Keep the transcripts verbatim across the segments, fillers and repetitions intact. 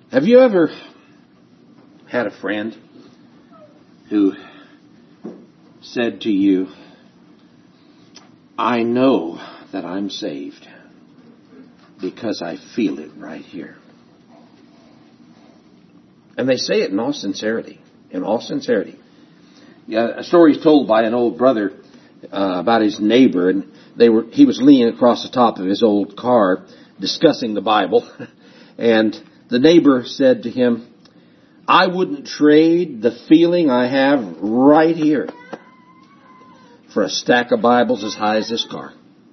Have you ever had a friend who said to you, I know that I'm saved because I feel it right here? And they say it in all sincerity, in all sincerity. Yeah, a story is told by an old brother uh, about his neighbor, and they were he was leaning across the top of his old car discussing the Bible, and the neighbor said to him, I wouldn't trade the feeling I have right here for a stack of Bibles as high as this car.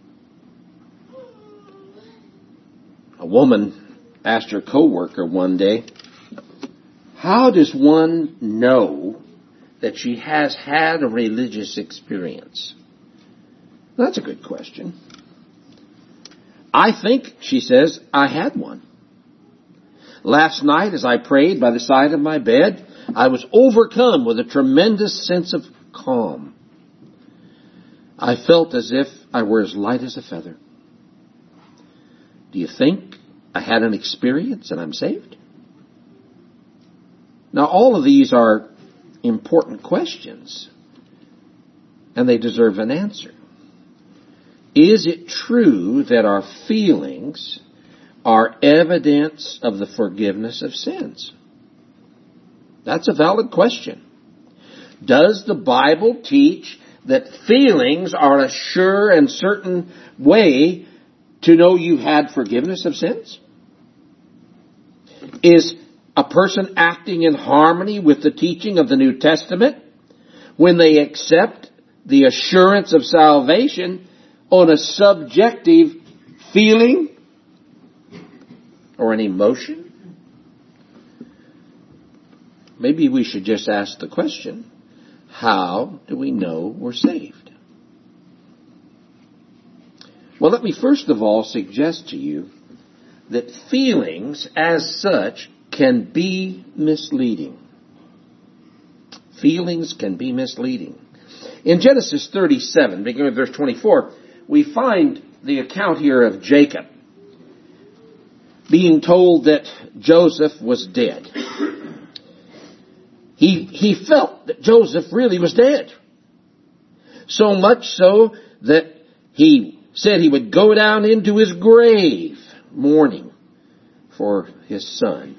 A woman asked her coworker one day, how does one know that she has had a religious experience? That's a good question. I think, she says, I had one. Last night, as I prayed by the side of my bed, I was overcome with a tremendous sense of calm. I felt as if I were as light as a feather. Do you think I had an experience and I'm saved? Now, all of these are important questions, and they deserve an answer. Is it true that our feelings are evidence of the forgiveness of sins? That's a valid question. Does the Bible teach that feelings are a sure and certain way to know you had forgiveness of sins? Is a person acting in harmony with the teaching of the New Testament when they accept the assurance of salvation on a subjective feeling or an emotion? Maybe we should just ask the question, how do we know we're saved? Well, let me first of all suggest to you that feelings as such can be misleading. Feelings can be misleading. In Genesis thirty-seven, beginning with verse twenty-four, we find the account here of Jacob being told that Joseph was dead. He, he felt that Joseph really was dead. So much so that he said he would go down into his grave mourning for his son.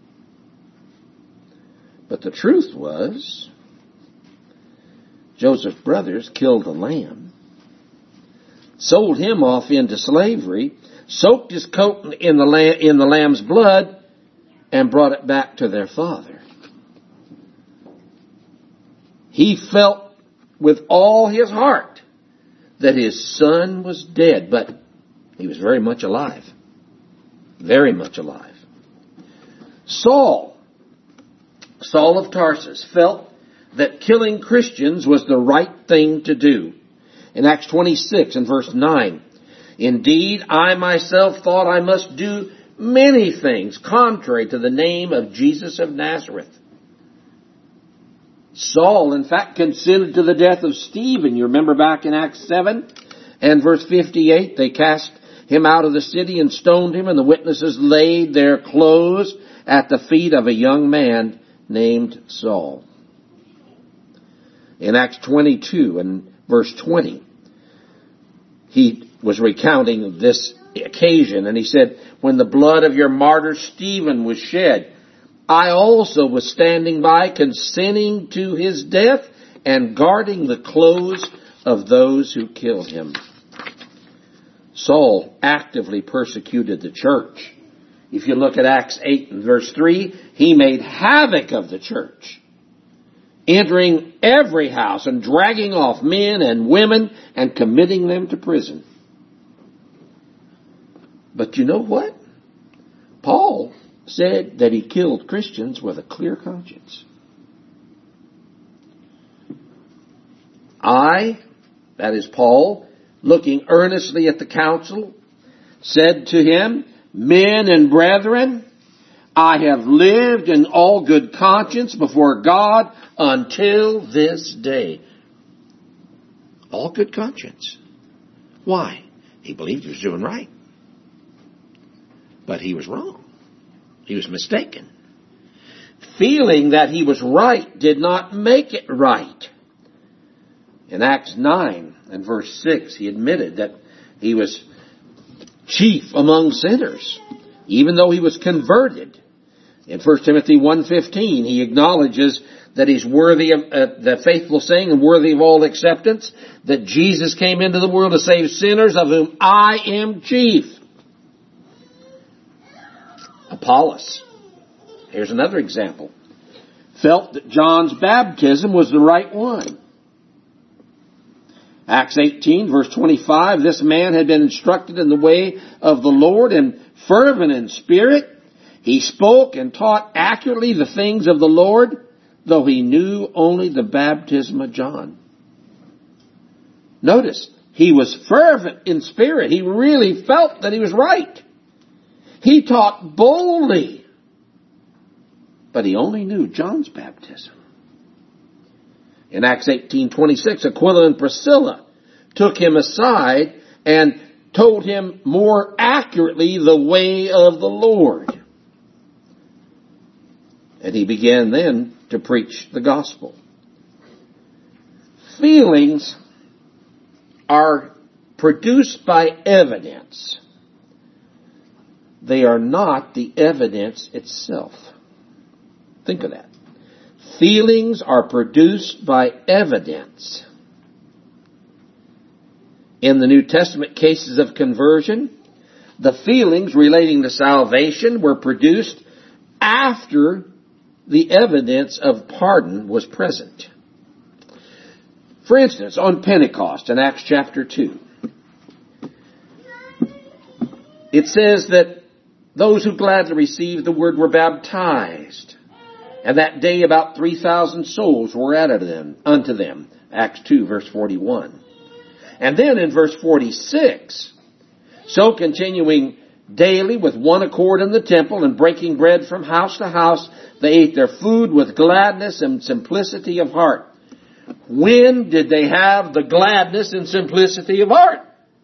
But the truth was, Joseph's brothers killed a lamb, sold him off into slavery, soaked his coat in the, lamb, in the lamb's blood, and brought it back to their father. He felt with all his heart that his son was dead, but he was very much alive. Very much alive. Saul, Saul of Tarsus, felt that killing Christians was the right thing to do. In Acts twenty-six and verse nine, indeed, I myself thought I must do many things contrary to the name of Jesus of Nazareth. Saul, in fact, consented to the death of Stephen. You remember back in Acts seven and verse fifty-eight, they cast him out of the city and stoned him, and the witnesses laid their clothes at the feet of a young man named Saul. In Acts twenty-two and verse twenty, he was recounting this occasion, and he said, when the blood of your martyr Stephen was shed, I also was standing by, consenting to his death and guarding the clothes of those who killed him. Saul actively persecuted the church. If you look at Acts eight and verse three, he made havoc of the church, entering every house and dragging off men and women and committing them to prison. But you know what? Paul said that he killed Christians with a clear conscience. I, that is Paul, looking earnestly at the council, said to him, men and brethren, I have lived in all good conscience before God until this day. All good conscience. Why? He believed he was doing right. But he was wrong. He was mistaken. Feeling that he was right did not make it right. In Acts nine and verse six, he admitted that he was chief among sinners, even though he was converted. In First Timothy one fifteen, he acknowledges that he's worthy of uh, the faithful saying and worthy of all acceptance, that Jesus came into the world to save sinners, of whom I am chief. Apollos, here's another example, felt that John's baptism was the right one. Acts eighteen, verse twenty-five, this man had been instructed in the way of the Lord and fervent in spirit. He spoke and taught accurately the things of the Lord, though he knew only the baptism of John. Notice, he was fervent in spirit. He really felt that he was right. He taught boldly, but he only knew John's baptism. In Acts eighteen twenty-six, Aquila and Priscilla took him aside and told him more accurately the way of the Lord. And he began then to preach the gospel. Feelings are produced by evidence. They are not the evidence itself. Think of that. Feelings are produced by evidence. In the New Testament cases of conversion, the feelings relating to salvation were produced after the evidence of pardon was present. For instance, on Pentecost in Acts chapter two, it says that those who gladly received the word were baptized. And that day about three thousand souls were added them, unto them. Acts two, verse forty-one. And then in verse forty-six, so continuing daily with one accord in the temple and breaking bread from house to house, they ate their food with gladness and simplicity of heart. When did they have the gladness and simplicity of heart?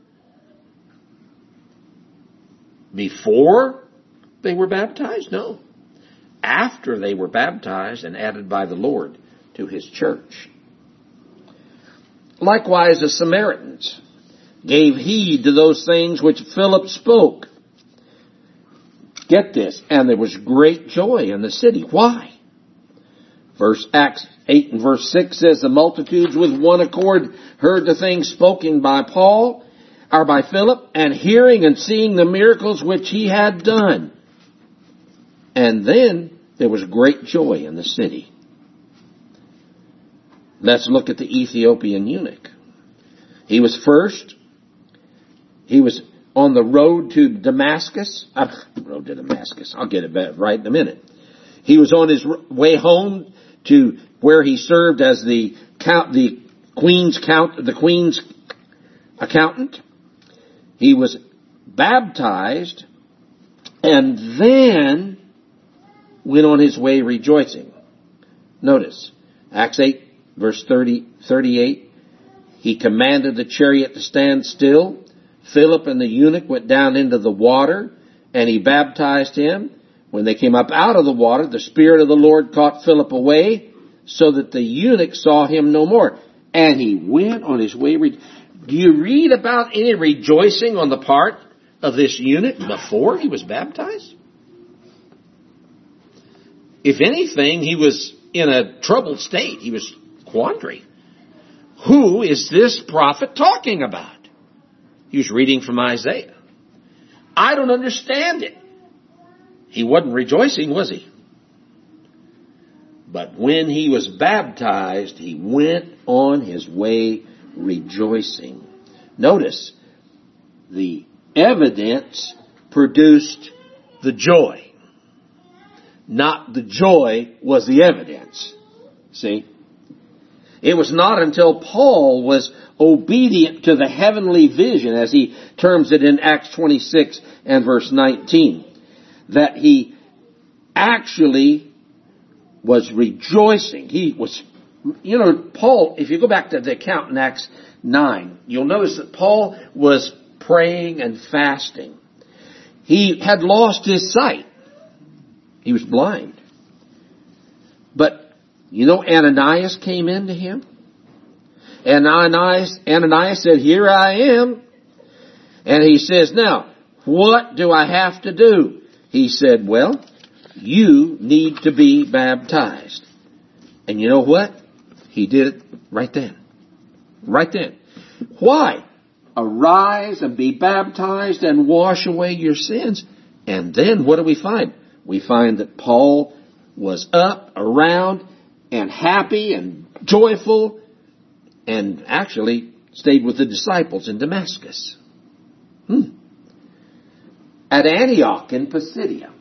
Before they were baptized? No. After they were baptized and added by the Lord to His church. Likewise, the Samaritans gave heed to those things which Philip spoke. Get this, and there was great joy in the city. Why? Verse Acts eight and verse six says, the multitudes with one accord heard the things spoken by Paul, or by Philip, and hearing and seeing the miracles which he had done. And then there was great joy in the city. Let's look at the Ethiopian eunuch. He was first. He was on the road to Damascus. Uh, road to Damascus. I'll get it right in a minute. He was on his way home to where he served as the count, the queen's count, the queen's accountant. He was baptized, and then went on his way rejoicing. Notice, Acts eight, verse thirty, thirty-eight, he commanded the chariot to stand still. Philip and the eunuch went down into the water, and he baptized him. When they came up out of the water, the Spirit of the Lord caught Philip away, so that the eunuch saw him no more. And he went on his way. Re- Do you read about any rejoicing on the part of this eunuch before he was baptized? If anything, he was in a troubled state. He was quandary. Who is this prophet talking about? He was reading from Isaiah. I don't understand it. He wasn't rejoicing, was he? But when he was baptized, he went on his way rejoicing. Notice, the evidence produced the joy. Not the joy was the evidence. See? It was not until Paul was obedient to the heavenly vision, as he terms it in Acts twenty-six and verse nineteen, that he actually was rejoicing. He was, you know, Paul, if you go back to the account in Acts nine, you'll notice that Paul was praying and fasting. He had lost his sight. He was blind. But, you know, Ananias came into him. And Ananias, Ananias said, here I am. And he says, now, what do I have to do? He said, well, you need to be baptized. And you know what? He did it right then. Right then. Why? Arise and be baptized and wash away your sins. And then what do we find? We find that Paul was up, around, and happy and joyful, and actually stayed with the disciples in Damascus. Hmm. At Antioch in Pisidia,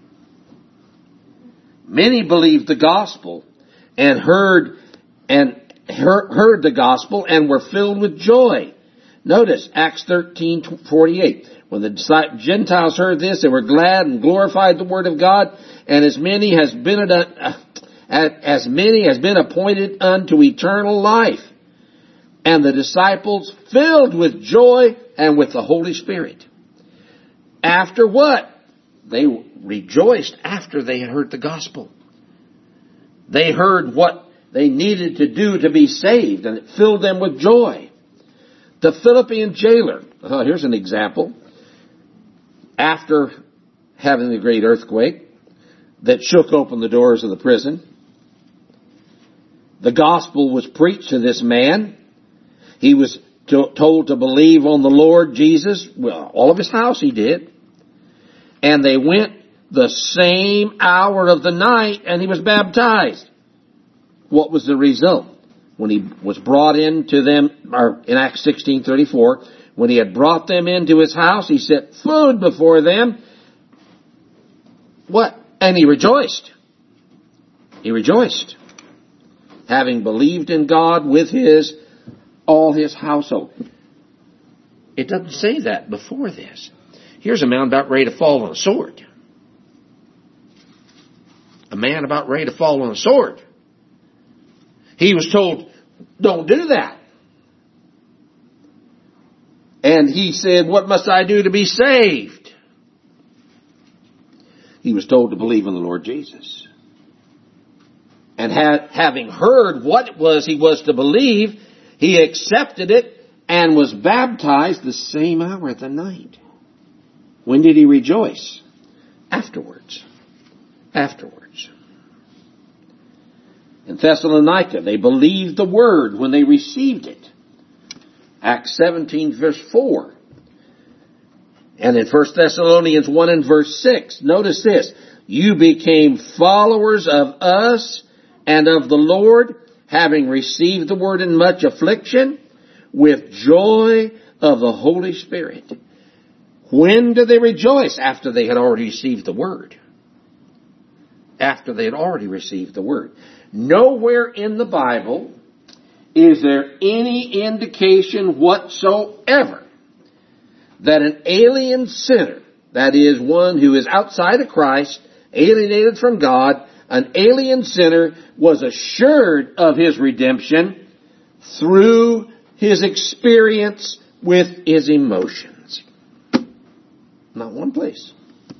many believed the gospel and heard and heard, heard the gospel and were filled with joy. Notice Acts thirteen forty-eight. When the Gentiles heard this, they were glad and glorified the word of God, and as many has been uh, as many has been appointed unto eternal life. And the disciples filled with joy and with the Holy Spirit. After what? They rejoiced after they had heard the gospel. They heard what they needed to do to be saved, and it filled them with joy. The Philippian jailer, oh, here's an example. After having the great earthquake that shook open the doors of the prison, the gospel was preached to this man. He was to, told to believe on the Lord Jesus. Well, all of his house he did. And they went the same hour of the night and he was baptized. What was the result? When he was brought into them, or in Acts sixteen thirty-four, when he had brought them into his house, he set food before them. What? And he rejoiced. He rejoiced. Having believed in God with his, all his household. It doesn't say that before this. Here's a man about ready to fall on a sword. A man about ready to fall on a sword. He was told, don't do that. And he said, what must I do to be saved? He was told to believe in the Lord Jesus. And had, having heard what it was he was to believe, he accepted it and was baptized the same hour of the night. When did he rejoice? Afterwards. Afterwards. In Thessalonica, they believed the word when they received it. Acts seventeen verse four. And in First Thessalonians one and verse six, notice this. You became followers of us and of the Lord, having received the word in much affliction, with joy of the Holy Spirit. When did they rejoice? After they had already received the word. After they had already received the word. Nowhere in the Bible is there any indication whatsoever that an alien sinner, that is one who is outside of Christ, alienated from God, an alien sinner was assured of his redemption through his experience with his emotions. Not one place.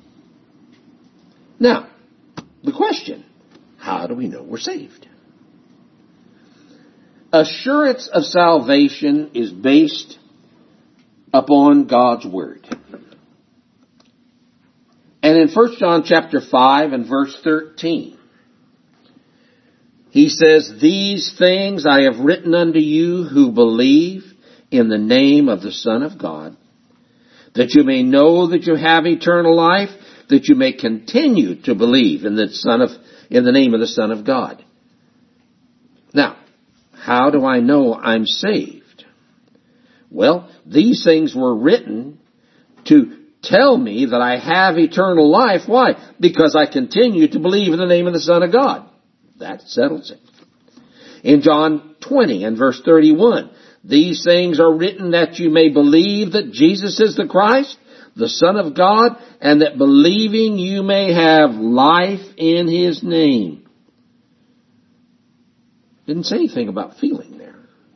Now, the question, how do we know we're saved? Assurance of salvation is based upon God's Word. And in First John chapter five and verse thirteen, he says, these things I have written unto you who believe in the name of the Son of God, that you may know that you have eternal life, that you may continue to believe in the Son of, in the name of the Son of God. Now, how do I know I'm saved? Well, these things were written to tell me that I have eternal life. Why? Because I continue to believe in the name of the Son of God. That settles it. In John twenty and verse thirty-one, these things are written that you may believe that Jesus is the Christ, the Son of God, and that believing you may have life in His name. Didn't say anything about feeling there.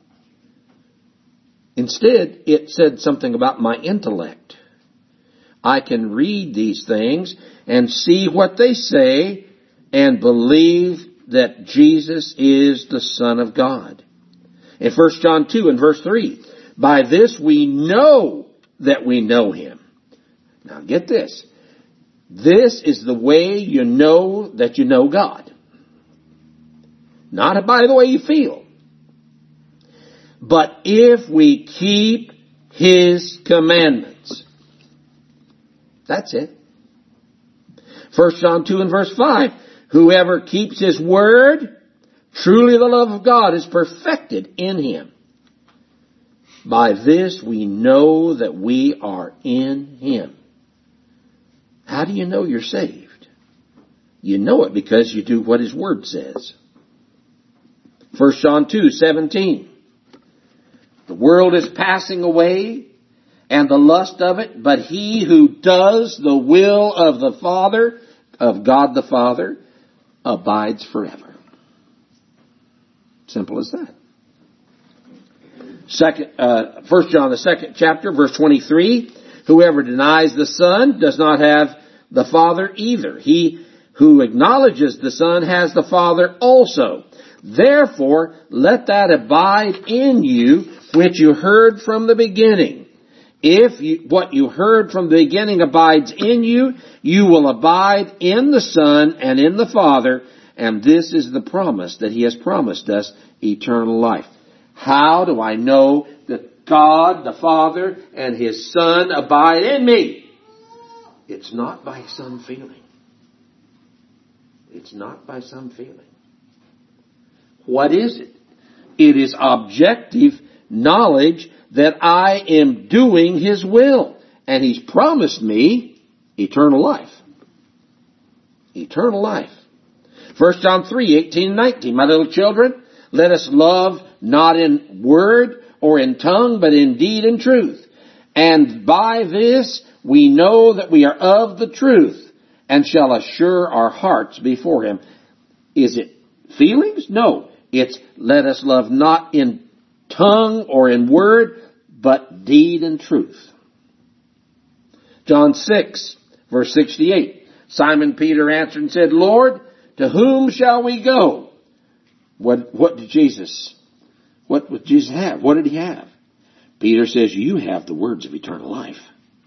Instead, it said something about my intellect. I can read these things and see what they say and believe that Jesus is the Son of God. In First John two and verse three, by this we know that we know Him. Now get this. This is the way you know that you know God. Not by the way you feel. But if we keep His commandments. That's it. First John two and verse five. Whoever keeps His word, truly the love of God is perfected in him. By this we know that we are in Him. How do you know you're saved? You know it because you do what His word says. First John two seventeen. The world is passing away and the lust of it, but he who does the will of the Father, of God the Father, abides forever. Simple as that. Second, uh, First John, the second chapter, verse twenty-three. Whoever denies the Son does not have the Father either. He who acknowledges the Son has the Father also. Therefore, let that abide in you which you heard from the beginning. If you, what you heard from the beginning abides in you, you will abide in the Son and in the Father, and this is the promise that He has promised us, eternal life. How do I know that God, the Father, and His Son abide in me? It's not by some feeling. It's not by some feeling. What is it? It is objective knowledge that I am doing His will. And He's promised me eternal life. Eternal life. First John three, eighteen and nineteen. My little children, let us love not in word or in tongue, but in deed and truth. And by this we know that we are of the truth, and shall assure our hearts before Him. Is it feelings? No. It's let us love not in tongue or in word, but deed and truth. John six, verse sixty-eight. Simon Peter answered and said, Lord, to whom shall we go? What, what did Jesus, what would Jesus have? What did He have? Peter says, you have the words of eternal life.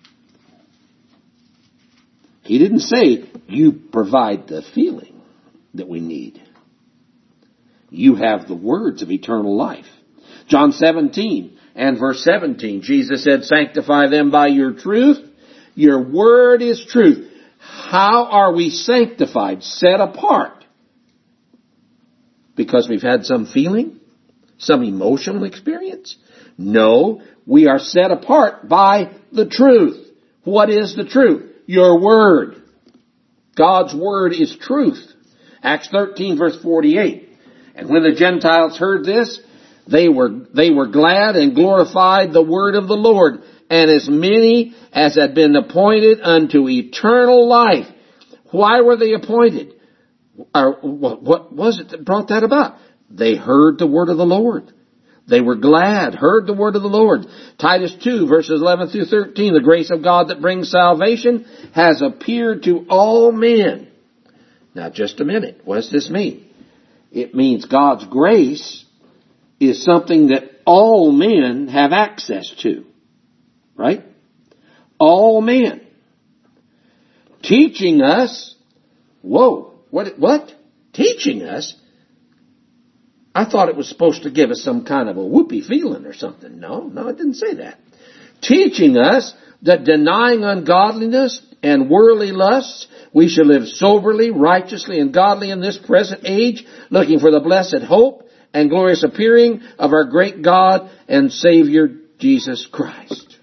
He didn't say, you provide the feeling that we need. You have the words of eternal life. John seventeen and verse seventeen, Jesus said, sanctify them by your truth. Your word is truth. How are we sanctified, set apart? Because we've had some feeling? Some emotional experience? No, we are set apart by the truth. What is the truth? Your word. God's word is truth. Acts thirteen verse forty-eight. And when the Gentiles heard this, they were, they were glad and glorified the word of the Lord. And as many as had been appointed unto eternal life. Why were they appointed? Or what was it that brought that about? They heard the word of the Lord. They were glad, heard the word of the Lord. Titus two, verses eleven through thirteen, the grace of God that brings salvation has appeared to all men. Now just a minute, what does this mean? It means God's grace is something that all men have access to. Right? All men. Teaching us, whoa, what, what? Teaching us? I thought it was supposed to give us some kind of a whoopee feeling or something. No, no, it didn't say that. Teaching us that denying ungodliness and worldly lusts, we shall live soberly, righteously, and godly in this present age, looking for the blessed hope and glorious appearing of our great God and Savior, Jesus Christ.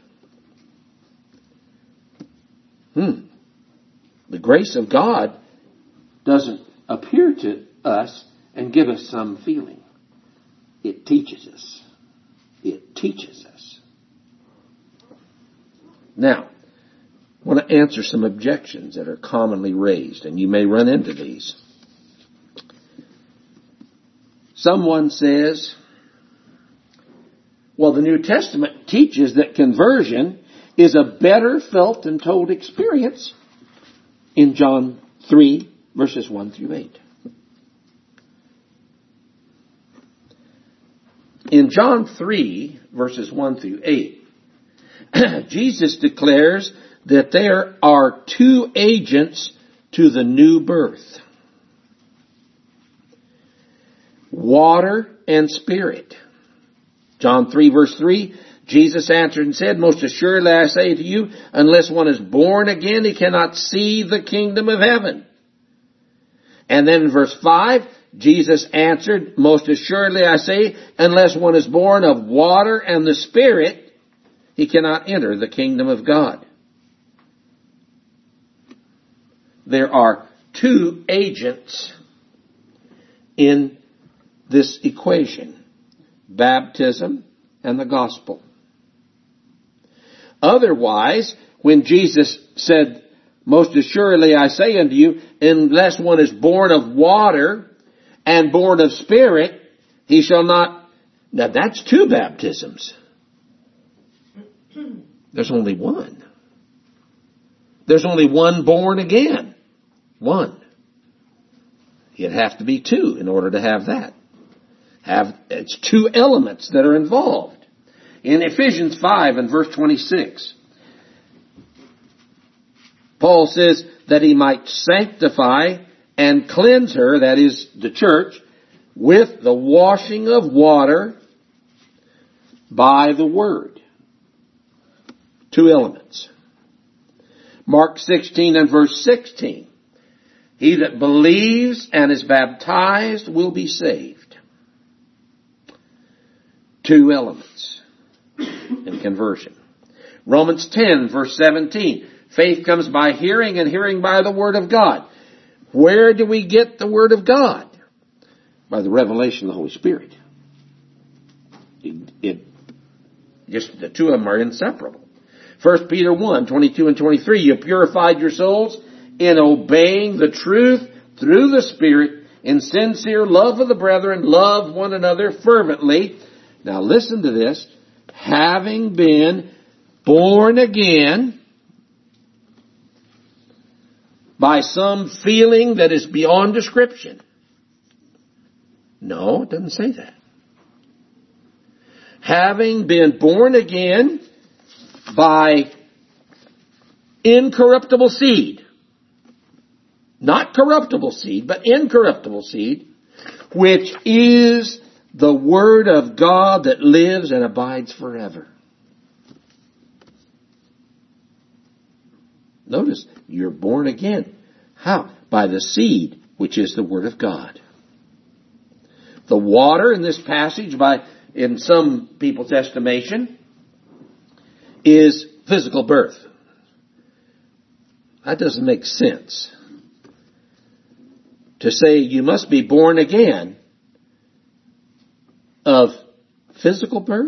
Hmm. The grace of God doesn't appear to us and give us some feeling. It teaches us. It teaches us. Now, I want to answer some objections that are commonly raised, and you may run into these. Someone says, well, the New Testament teaches that conversion is a better felt and told experience in John three verses one through eight. In John three, verses one through eight, Jesus declares that there are two agents to the new birth. Water and spirit. John three, verse three, Jesus answered and said, "Most assuredly I say to you, unless one is born again, he cannot see the kingdom of heaven." And then in verse five, Jesus answered, "Most assuredly I say, unless one is born of water and the Spirit, he cannot enter the kingdom of God." There are two agents in this equation: baptism and the gospel. Otherwise, when Jesus said, "Most assuredly I say unto you, unless one is born of water and born of Spirit, he shall not..." Now that's two baptisms. There's only one. There's only one born again. One. It'd have to be two in order to have that. Have, it's two elements that are involved. In Ephesians five and verse twenty-six, Paul says that he might sanctify and cleanse her, that is the church, with the washing of water by the word. Two elements. Mark sixteen and verse sixteen. He that believes and is baptized will be saved. Two elements in conversion. Romans ten verse seventeen. Faith comes by hearing, and hearing by the word of God. Where do we get the word of God? By the revelation of the Holy Spirit. It, it just the two of them are inseparable. First Peter one, twenty-two and twenty-three. You purified your souls in obeying the truth through the Spirit, in sincere love of the brethren, love one another fervently. Now listen to this. Having been born again by some feeling that is beyond description. No, it doesn't say that. Having been born again by incorruptible seed. Not corruptible seed, but incorruptible seed, which is the Word of God that lives and abides forever. Notice, you're born again. How? By the seed, which is the Word of God. The water in this passage, by in some people's estimation, is physical birth. That doesn't make sense. To say you must be born again of physical birth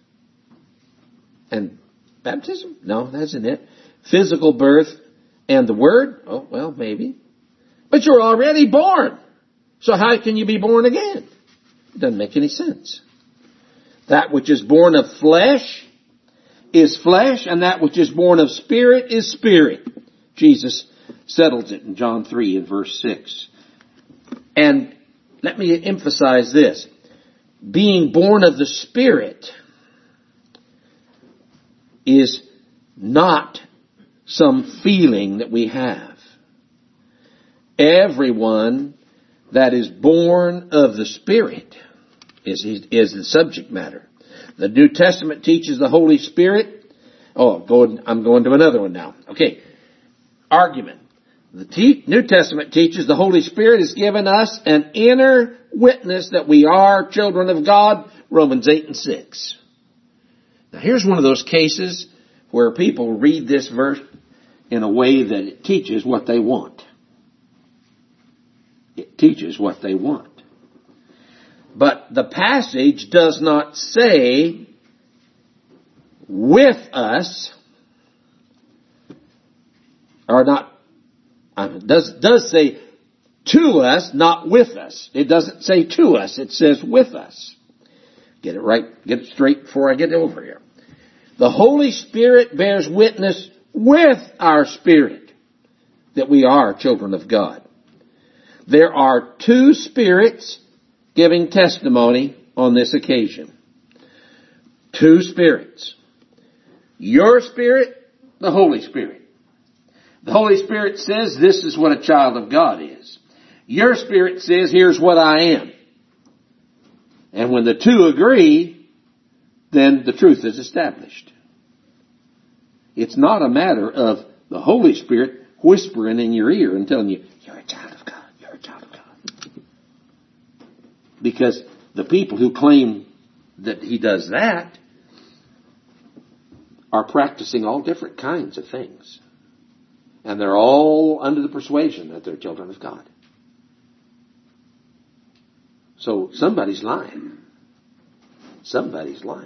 and baptism? No, that isn't it. Physical birth and the Word? Oh, well, maybe. But you're already born. So how can you be born again? It doesn't make any sense. That which is born of flesh is flesh, and that which is born of spirit is spirit. Jesus settles it in John three and verse six. And let me emphasize this. Being born of the Spirit is not some feeling that we have. Everyone that is born of the Spirit is, is the subject matter. The New Testament teaches the Holy Spirit. Oh, go, I'm going to another one now. Okay. Argument. The te- New Testament teaches the Holy Spirit has given us an inner witness that we are children of God. Romans eight and six. Now here's one of those cases where people read this verse in a way that it teaches what they want. It teaches what they want. But the passage does not say with us, or not, it does, does say to us, not with us. It doesn't say to us, it says with us. Get it right, get it straight before I get over here. The Holy Spirit bears witness with our spirit that we are children of God. There are two spirits giving testimony on this occasion. Two spirits. Your spirit, the Holy Spirit. The Holy Spirit says this is what a child of God is. Your spirit says here's what I am. And when the two agree, then the truth is established. It's not a matter of the Holy Spirit whispering in your ear and telling you, you're a child of God, you're a child of God. Because the people who claim that he does that are practicing all different kinds of things. And they're all under the persuasion that they're children of God. So somebody's lying. Somebody's lying.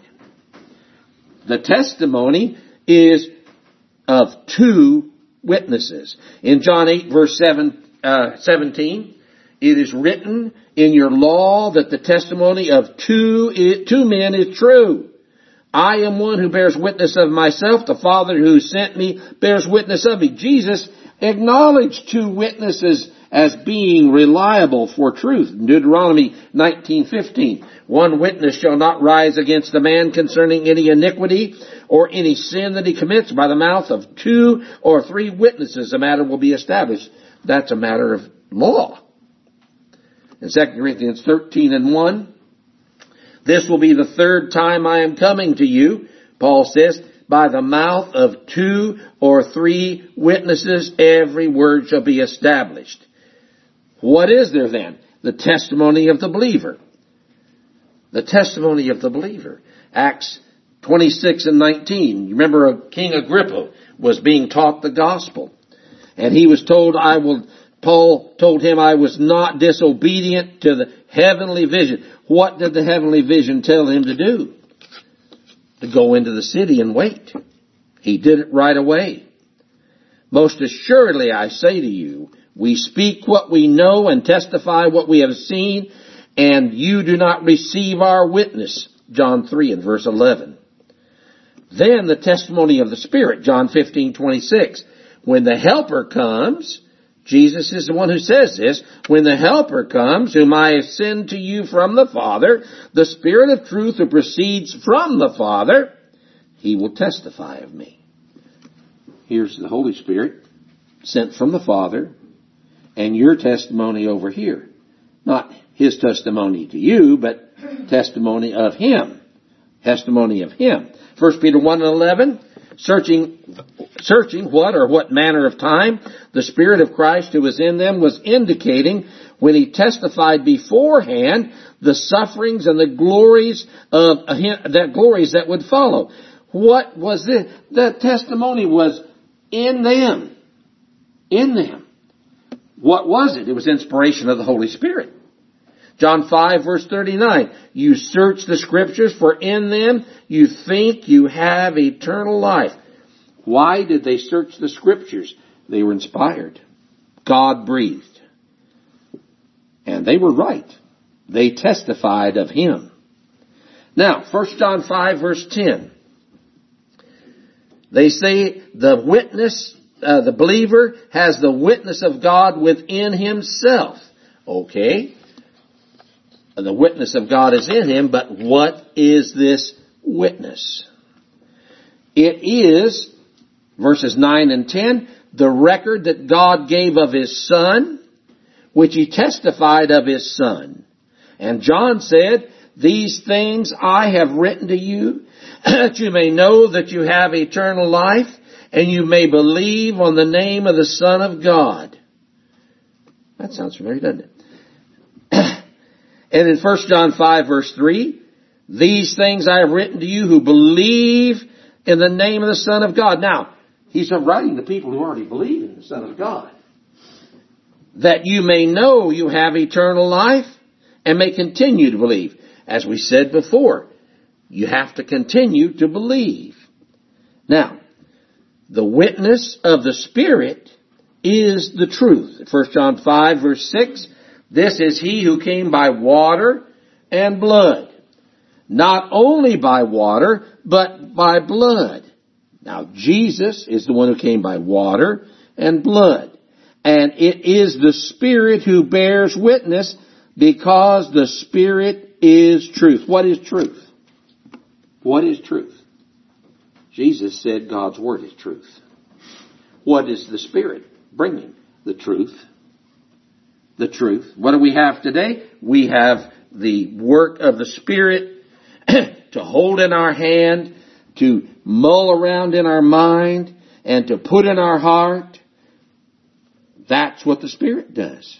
The testimony is of two witnesses. In John eight verse seven, uh, seventeen, it is written in your law that the testimony of two, two men is true. I am one who bears witness of myself. The Father who sent me bears witness of me. Jesus acknowledged two witnesses as being reliable for truth. In Deuteronomy nineteen fifteen, one witness shall not rise against a man concerning any iniquity or any sin that he commits. By the mouth of two or three witnesses the matter will be established. That's a matter of law. In Second Corinthians thirteen and one, this will be the third time I am coming to you, Paul says, by the mouth of two or three witnesses every word shall be established. What is there then? The testimony of the believer. The testimony of the believer. Acts twenty-six and nineteen. You remember King Agrippa was being taught the gospel. And he was told, I will, Paul told him I was not disobedient to the heavenly vision. What did the heavenly vision tell him to do? To go into the city and wait. He did it right away. Most assuredly I say to you, we speak what we know and testify what we have seen, and you do not receive our witness. John three and verse eleven. Then the testimony of the Spirit, John fifteen twenty-six. When the Helper comes, Jesus is the one who says this, when the Helper comes, whom I send to you from the Father, the Spirit of truth who proceeds from the Father, he will testify of me. Here's the Holy Spirit sent from the Father, and your testimony over here. Not his testimony to you, but testimony of him. Testimony of him. First Peter one and eleven, searching, searching what or what manner of time the Spirit of Christ who was in them was indicating when he testified beforehand the sufferings and the glories of that glories that would follow. What was this? The testimony was in them. In them. What was it? It was inspiration of the Holy Spirit. John five verse thirty-nine. You search the Scriptures, for in them you think you have eternal life. Why did they search the Scriptures? They were inspired. God breathed. And they were right. They testified of him. Now, First John five verse ten. They say the witness, uh, the believer has the witness of God within himself. Okay. The witness of God is in him, but what is this witness? It is, verses nine and ten, the record that God gave of his Son, which he testified of his Son. And John said, these things I have written to you, that you may know that you have eternal life, and you may believe on the name of the Son of God. That sounds familiar, doesn't it? And in First John five verse three, these things I have written to you who believe in the name of the Son of God. Now, he's writing to people who already believe in the Son of God. That you may know you have eternal life and may continue to believe. As we said before, you have to continue to believe. Now, the witness of the Spirit is the truth. First John five verse six, this is he who came by water and blood. Not only by water, but by blood. Now, Jesus is the one who came by water and blood. And it is the Spirit who bears witness, because the Spirit is truth. What is truth? What is truth? Jesus said God's Word is truth. What is the Spirit bringing? The truth. The truth. What do we have today? We have the work of the Spirit to hold in our hand, to mull around in our mind, and to put in our heart. That's what the Spirit does.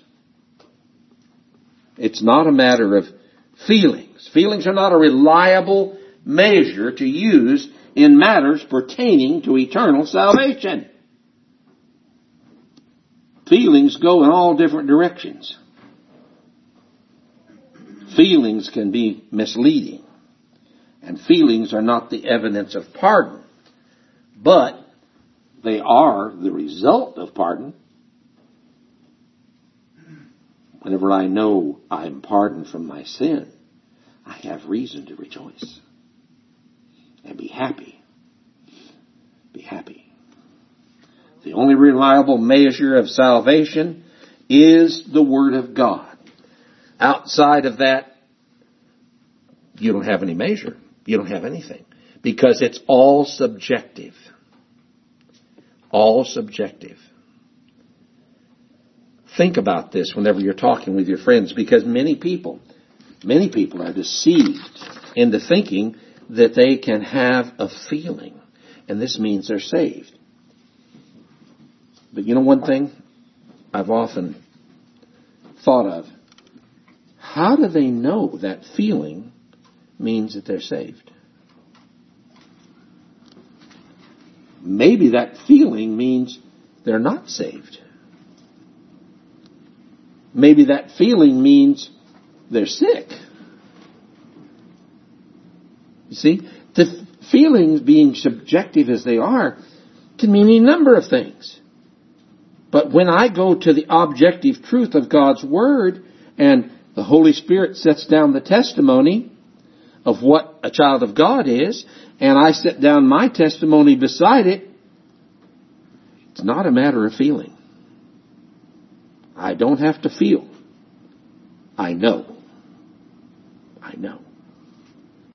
It's not a matter of feelings. Feelings are not a reliable measure to use in matters pertaining to eternal salvation. Feelings go in all different directions. Feelings can be misleading. And feelings are not the evidence of pardon. But they are the result of pardon. Whenever I know I'm pardoned from my sin, I have reason to rejoice. And be happy. Be happy. The only reliable measure of salvation is the Word of God. Outside of that, you don't have any measure. You don't have anything. Because it's all subjective. All subjective. Think about this whenever you're talking with your friends, because many people, many people are deceived into thinking that they can have a feeling, and this means they're saved. But you know one thing I've often thought of? How do they know that feeling means that they're saved? Maybe that feeling means they're not saved. Maybe that feeling means they're sick. You see, the feelings, being subjective as they are, can mean any number of things. But when I go to the objective truth of God's Word, and the Holy Spirit sets down the testimony of what a child of God is, and I set down my testimony beside it, it's not a matter of feeling. I don't have to feel. I know. I know.